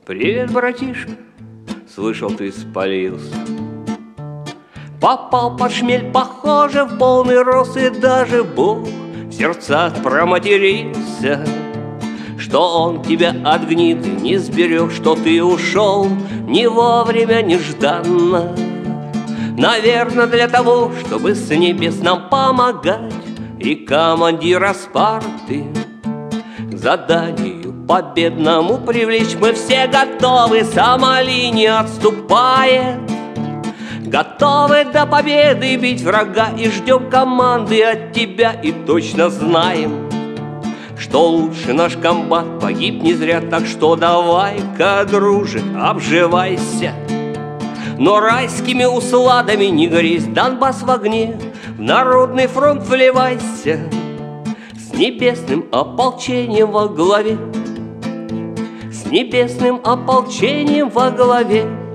Привет, братишка, слышал, ты спалился. Попал под шмель, похоже, в полный рост, и даже Бог в сердцах проматерился, что он тебя от гниды не сберег, что ты ушел не вовремя, нежданно. Наверное, для того, чтобы с небес нам помогать, и командира Спарты к заданию победному привлечь мы все готовы, сама линия отступает. Готовы до победы бить врага и ждем команды от тебя, и точно знаем, что лучше наш комбат погиб не зря. Так что давай-ка, друже, обживайся, но райскими усладами не грезь. Донбасс в огне, в народный фронт вливайся, с небесным ополчением во главе, с небесным ополчением во главе.